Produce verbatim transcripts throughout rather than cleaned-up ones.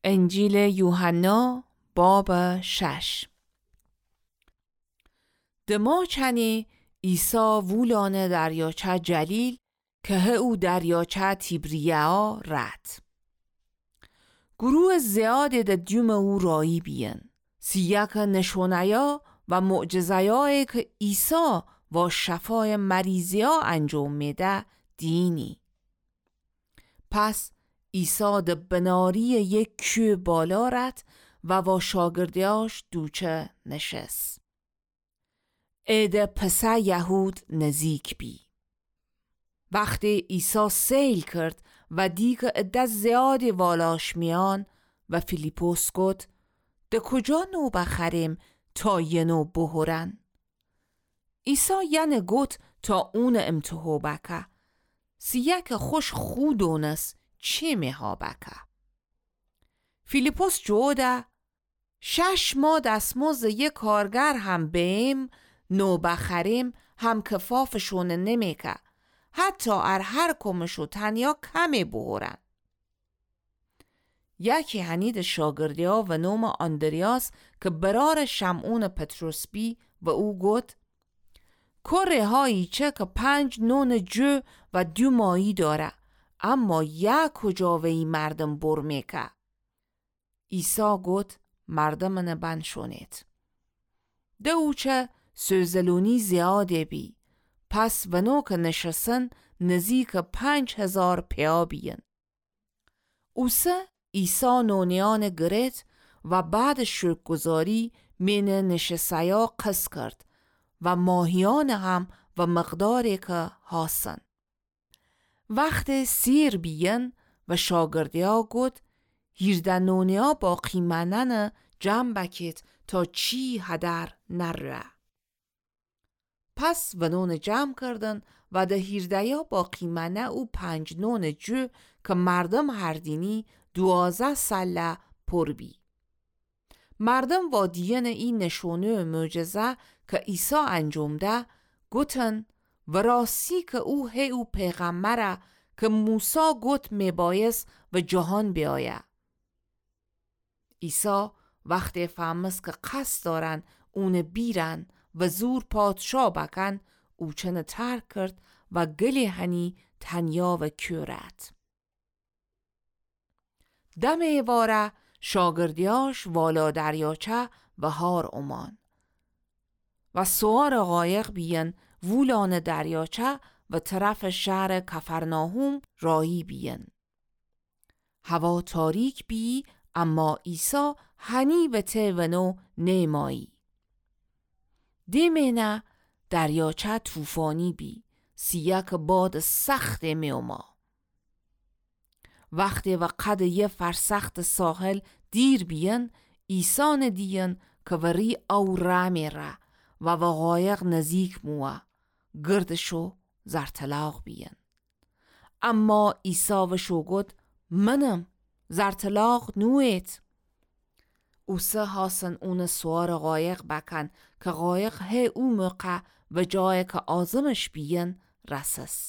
انجیل یوحنا باب شش. دما چنی عیسی وولان دریاچه جلیل که او دریاچه تیبریا رد. گروه زیاد د دیوم او رایی بین. سیاک نشونیا و معجزه‌ای که عیسی و شفای مریضیا انجام میده دینی. پس عیسی د بناری یک کوه بالا رد و با شاگردیاش دوچه نشست. عید پسح یهود نزدیک بی. وقتی عیسی سیل کرد و دید که عده زیادی والاش میان و فیلیپوس گفت ده کجا نو بخریم تا یه نو بهورن؟ عیسی یعنی گفت تا اون امتحو بکه. سیک خوش خودونست چی میها بکه؟ فیلیپوس جوده شش ما دستمزد یک کارگر هم بیم نو بخریم هم کفافشون نمیکه. حتی ار هر کمشو تنیا کمی بهورن. یکی هنید شاگردیا و نام آندریاس که برار شمعون پتروس بی و او گفت کره هایی چه که پنج نون جو و دو مایی داره اما یک کجا وی مردم بر میکه. عیسی گفت مردم نبن شونید. ده اوچه سوزلونی زیاده بی. پس ونو که نشستن نزدیک پنج هزار پیا بین. اوسه عیسی نونیان گرت و بعد شکرگزاری من نشستیا قص کرد و ماهیان هم و مقداری که هستن. وقت سیر بین و شاگردیا گفت هیرده نونیا باقی منن جمع بکید تا چی هدر نره. پس و نون جمع کردن و ده هیردهیا باقی منه او پنج نون جو که مردم هردینی دوازه سله پر بی. مردم و دیین این نشونه معجزه که عیسی انجام ده گوتن و راستی که او هی او پیغمبره که موسی گوت میبایست و جهان بیایه. عیسی وقتی فهمست که قصد دارن اون بیرن و زور پادشاه بکن او چنه ترک کرد و گلی هنی تنیا و کورت. دم ایواره شاگردیاش والا دریاچه و هار اومان و سوار قایق بین وولان دریاچه و طرف شهر کفرناهوم رایی بین. هوا تاریک بی اما عیسی هنی و ته و نو نیمایی. دیمینه دریاچه طوفانی بی سیک باد سخت میوما. وقتی و قد یه فرسخت ساحل دیر بین ایسان دیین که وری او رامی را و وقایق نزیک موه گردشو زرطلاق بین. اما ایسا و شوگد منم زرطلاق نویت. اوسه هاسن اون سوار قایق بکن که قایق هی او موقع و جای که آزمش بین رسس.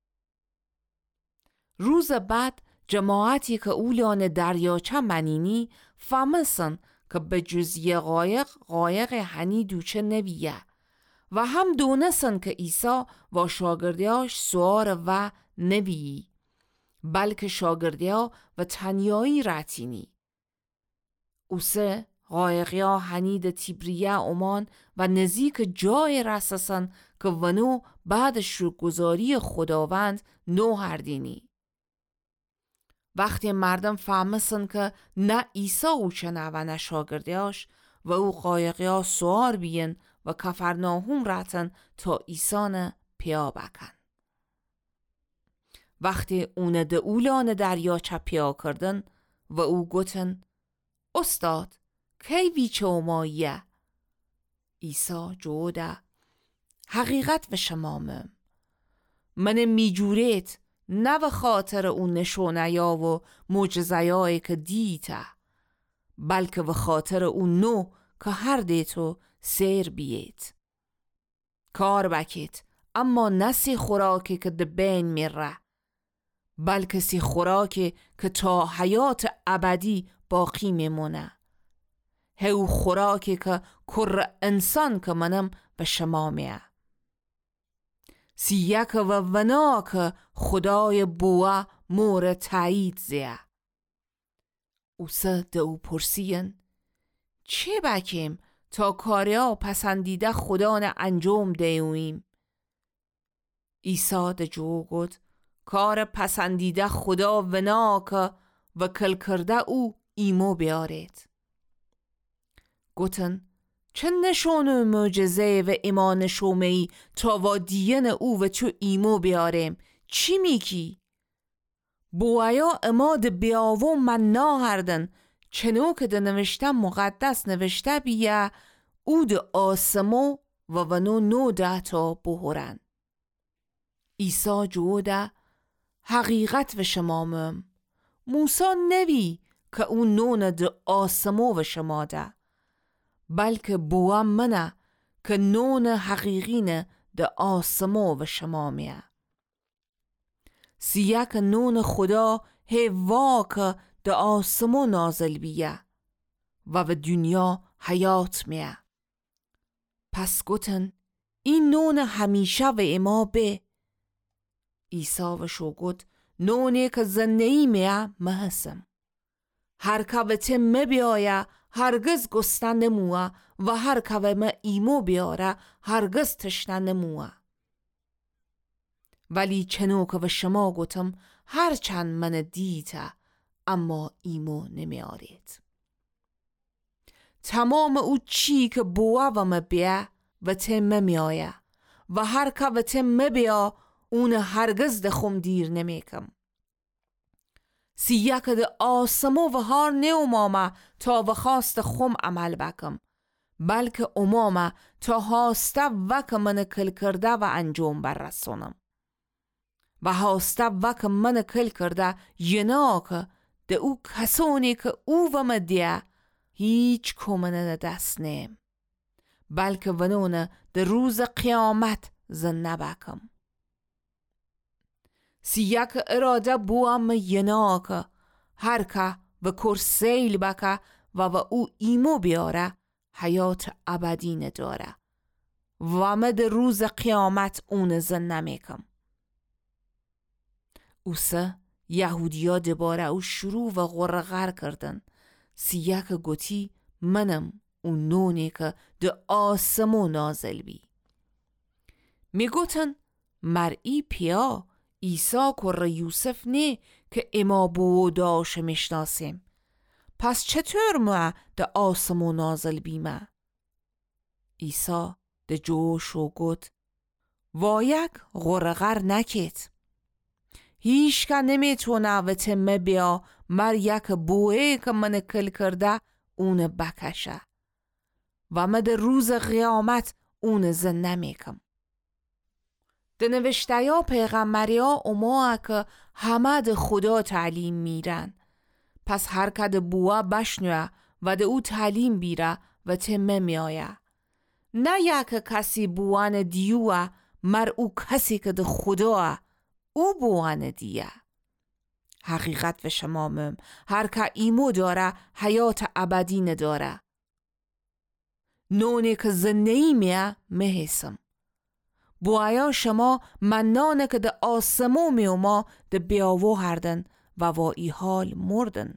روز بعد جماعتی که اولان دریاچه منینی فهمسن که به جزیه قایق قایق هنی دوچه نویه و هم دونسن که عیسی و شاگردیاش سوار و نویی بلکه شاگردیا و تنیایی راتینی. اوسه قایقیا هنید تیبریا اومان و نزدیک جای رسسن که ونو بعد شکرگزاری خداوند نو هردینی. وقتی مردم فهمسن که نه عیسی اوچنه و نه شاگردیاش و او قایقیا سوار بین و کفرناهوم رتن تا عیسی پیا بکن. وقتی اون ده اولان دریاچه پیا کردن و او گوتن استاد کی ویچه اوماییه؟ عیسی جوده حقیقت به شمامم من میجوریت نه به خاطر اون نشونه یا و معجزه‌ای که دیته بلکه به خاطر اون نو که هر دیتو سیر بیت کار بکیت اما نسی خوراکی که ده بین میره بلکه سی خوراکی که تا حیات ابدی باقی میمونه. هاو خوراکی که کر انسان که منم به شما میه. سیک و ونا که خدای بوا مور تایید زیه. اوسه ده او پرسین چه بکیم تا کاریا پسندیده خدا نه انجام دیویم؟ عیسی ده جو گفت کار پسندیده خدا ونا که و کل کرده او ایمو بیارید. گوتن چه نشانه معجزه و ایمان شومهی تا و دین او و تو ایمو بیاریم؟ چی میگی؟ بوایا اماد بیاو من ناهردن چنو که ده نوشته مقدس نوشته بیه او ده آسمو و ونو نو ده تا بهورن. عیسی جوده حقیقت و شما مم موسی نوی که اون نون ده آسمو و شما ده بلکه بوا منه که نون حقیقین ده آسمو و شما میه. سیک نون خدا هوا که ده آسمو نازل بیه و به دنیا حیات میه. پس گوتن این نون همیشه و اما به. عیسی و شو گوت نونی که زنهی میه محسم. هر که به تم بیایه هرگز گستن نموه و هر که به ما ایمو بیاره هرگز تشنه نموه. ولی چنو که به شما گوتم هرچند من دیده اما ایمو نمیارید. تمام او چی که بوا و ما بیا و تم میایه و هر که به تم بیا اون هرگز دخم دیر نمیکم. سیک ده آسمو و هار نیومامه تا و خواست خم عمل بکم بلکه امامه تا هاسته وک من کل کرده و انجام بررسونم و هاسته وک من کل کرده یناک ده او کسونی که او و مدیه هیچ کمنه دست نیم بلکه ونونه ده روز قیامت زن نبکم. سیک اراده بوام یناک هر که و کرسیل بکه و و او ایمو بیاره حیات ابدی نداره و مد روز قیامت اون زن نمیکم. اوسه یهودیا دباره او شروع و غرغر کردن. سیک گوتی منم اون نونی که ده آسمو نازل بی. می گوتن مرئی پیا عیسی کر یوسف نه که اما بو داش میشناسیم. پس چطور ما ده آسمو نازل بیمه؟ عیسی ده جوش و گوت وایک غرغر نکت. هیچ که نمیتونه و تمه بیا مر یک بوه که من کل کرده اون بکشه و من ده روز قیامت اون زن نمیکم. ده نوشته یا پیغمبری ها اما که همه ده خدا تعلیم میرن. پس هر که ده بوه بشنوه و ده او تعلیم بیره و تمه میایه. نه یک کسی بوان دیوه مر او کسی که ده خداه او بوان دیه. حقیقت و شمامم هر که ایمو داره حیات ابدی نداره. نونی که زنهی میه مهسم. بوایا شما منانه که ده آسمو میوما ده بیاوو هردن و وایی حال مردن.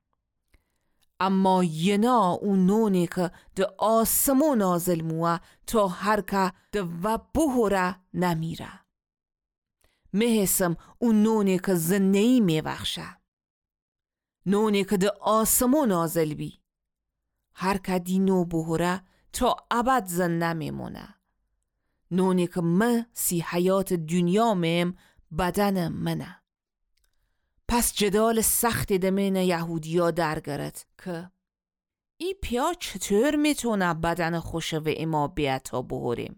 اما ینا اون نونی که ده آسمو نازل موه تا هر که ده و بهوره نمیره. مهسم اون نونی که زنهی میوخشه. نونی که ده آسمو نازل بی. هر که دینو بهوره تا ابد زن نمیمونه. نونی که من سی حیات دنیا میم بدن منه. پس جدال سختی دمین یهودیا درگرد که ای پیا چطور میتونه بدن خوشه و اما بیعتا بهوریم؟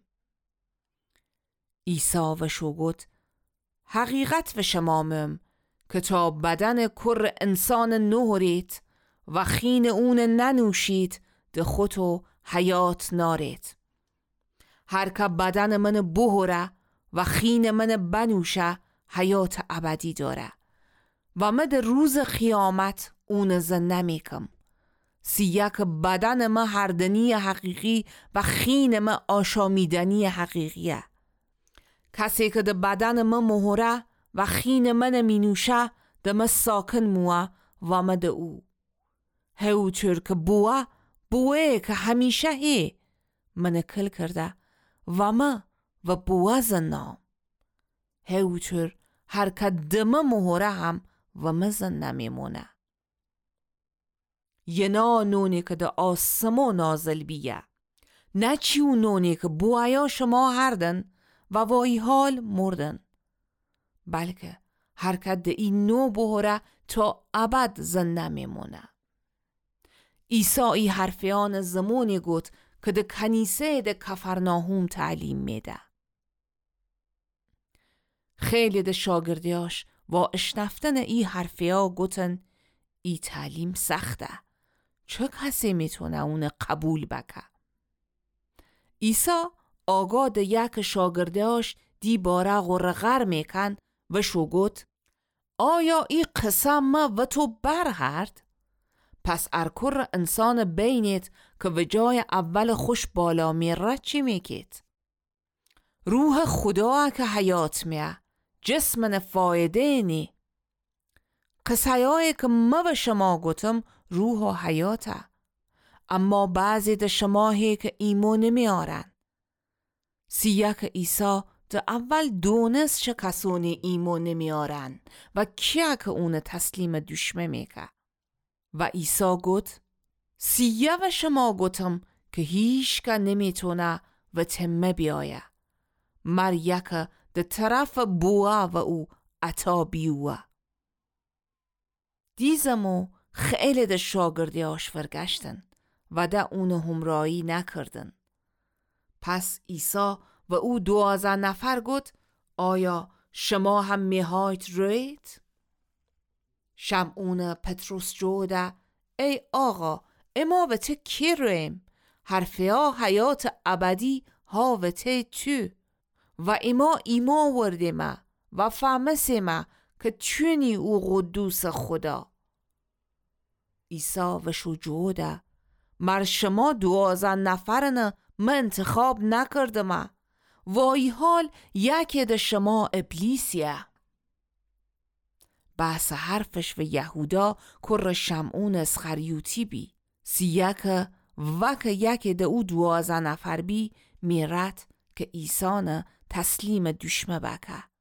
عیسی و شو گفت حقیقت و شمامم که تا بدن کر انسان نهورید و خین اون ننوشید ده خودو حیات نارید. هر که بدن من بهوره و خین من بنوشه حیات ابدی داره و من در روز خیامت اون زنده میکم. سیه که بدن ما هردنی حقیقی و خین ما آشامیدنی حقیقیه. کسی که در بدن ما مهره و خین من مینوشه در ما ساکن موه و ما در او. هوچور که بوه بوه که همیشه هی من کل کرده و ما و بوه زنام. هوچور هر که دم مهره هم و ما زنده میمونه. یه نا نونی که در آسمون نازل بیه. نه چیو نونی که بویا شما هردن و وای حال مردن. بلکه حرکت ده این نو بهره تا ابد زنده میمونه. عیسی ای حرفیان زمانی گفت که ده کنیسه ده کفرناهوم تعلیم میده. خیلی ده شاگردیاش و اشنفتن ای حرفیا گوتن ای تعلیم سخته. چه کسی میتونه اون قبول بکه؟ عیسی آگاه ده یک شاگردیاش دی باره غرغر میکن و شو گوت آیا ای قسم و تو برهرد؟ پس ارکر انسان بینید که و جای اول خوش بالا میره چی میکید؟ روح خدا که حیات میه جسم فایده نی. قصیایی که ما به شما گوتم روح و حیاته، اما بعضی ده شماهی که ایمون نمیارن. سیه که عیسی ده اول دونست چه کسانی ایمون نمیارن و کیا که اون تسلیم دشمه میکه. و عیسی گوت سیه و شما گوتم که هیچ که نمیتونه و تمه بیایه. مر یک ده طرف بوه و او عطا بیوه. دیزمو خیلی ده شاگردی آش فرگشتن و ده اون همراهی نکردن. پس عیسی و او دوازده نفر گفت آیا شما هم میهایت روید؟ شمعون پتروس جوده ای آقا اما و ته کی رویم؟ حرفیا حیات ابدی ها و ته تو و اما ایما ورده ما و فهمسه ما که چونی او قدوس خدا. عیسی و شجوده مر شما دوازده نفرن من انتخاب نکردم وای حال یکی ده شما ابلیسیه. بحث حرفش و یهودا کر شمعون اسخریوطی بی. سیه که وک یکی ده او دوازده نفر بی میرد که عیسی تسلیم دشمه بکه.